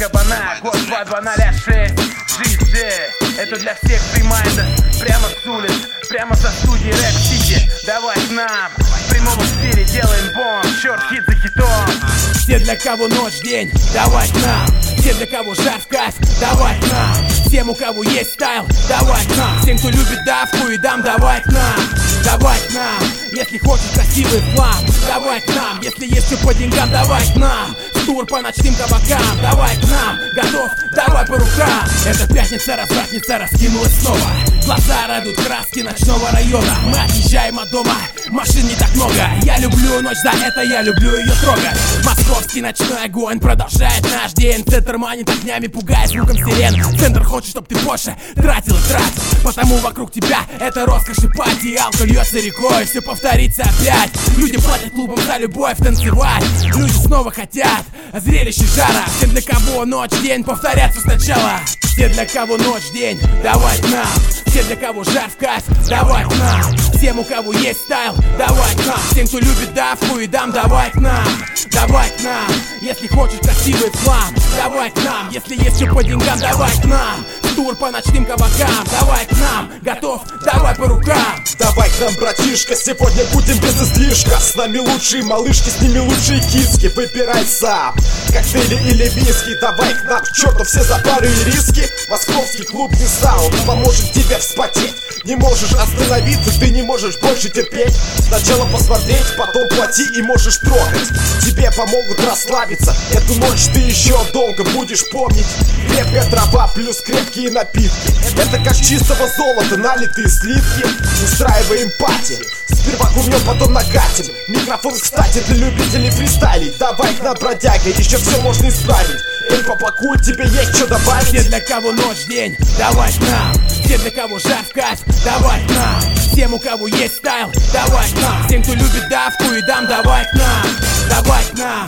кабана, код 2206. GG, это для всех фримайндов. Прямо с улиц, прямо со студии Рэп Сити. Давай к нам, в прямом эфире делаем бомб. Черт, хит за хитом. Все, для кого ночь, день, давай к нам. Все, для кого жар в кайф, давай к нам. Всем, у кого есть стайл, давай к нам. Всем, кто любит давку и дам, давай к нам. Давай к нам, если хочешь красивый план, давай к нам. Если есть что по деньгам, давай к нам. В тур по ночным кабакам, давай к нам. Готов, давай по рукам. Это пятница, развратница раскинулась снова. Глаза радуют краски ночного района. Мы отъезжаем от дома, машин не так много. Я люблю ночь, за это я люблю ее трогать. Московский ночной огонь продолжает наш день. Центр манит огнями, пугает звуком сирен. Центр хочет, чтоб ты больше тратил и тратил. Потому вокруг тебя это роскошь и пати. Алкоголь льется рекой, все повторится опять. Люди платят клубам за любовь танцевать. Люди снова хотят зрелище жара. Всем, для кого ночь, день, повторяться сначала. Все, для кого ночь, день, давай к нам. Все, для кого жар в кайф, давай к нам. Всем, у кого есть стайл, давай к нам. Всем, кто любит давку и дам, давай к нам. Давай к нам, если хочешь красивый план, давай к нам. Если есть что по деньгам, давай к нам. Тур по ночным кабакам, давай к нам. Готов, давай по рукам. Давай к нам, братишка, сегодня будем без излишка. С нами лучшие малышки, с ними лучшие киски. Выбирай сам, коктейли или виски. Давай к нам, к черту все запары и риски. Московский клубный саунд поможет тебе вспотеть. Не можешь остановиться, ты не можешь больше терпеть. Сначала посмотреть, потом плати и можешь трогать. Тебе помогут расслабиться. Эту ночь ты еще долго будешь помнить. Крепкая трава плюс крепкие напитки. Это как чистого золота налитые сливки. Устраиваем пати. Сперва курнем, потом накатим. Микрофон, кстати, для любителей фристайлить. Давай к нам, бродяга, еще все можно исправить. Эй, попакуй, тебе есть что добавить. Все, для кого ночь, день, давай к нам. Все, для кого жар в кайф, давай к нам. Всем, у кого есть стайл, давай к нам. Всем, кто любит давку и дам, давай к нам. Давай к нам.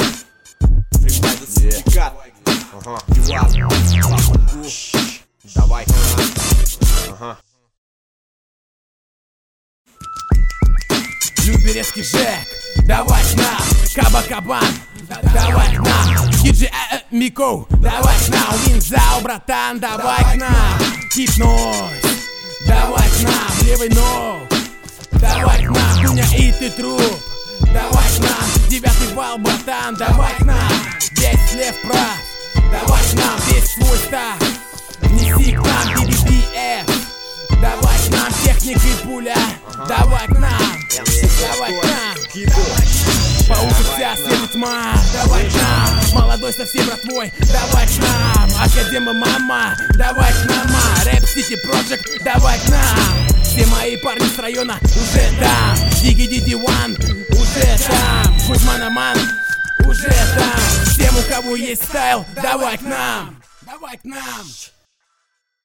Давай к нам. Люберецкий Жек, давай к нам. Каба-кабан, давай к нам. Диджей Мико, давай к нам. Винзау, братан, давай к нам. Хипнойз, давай к нам. Левый ног, давай к нам. Дуня и ты труп, давай к нам. 9-й вал, братан, давай к нам. Весь слев прав, давай к нам. Весь свой став, неси к нам. BBBF, давай к нам. Техника и пуля, давай к нам. Давай к нам. По улице вся светит тьма, давай к нам. Молодой совсем братвой, давай к нам. Академа мама, давай к нам. Рэп Сити Проджект, давай к нам. Все мои парни с района уже там. Диги Диди Ван, уже там. Кузьма Наман, уже там. Всем, у кого есть стайл, давай к нам. Давай к нам.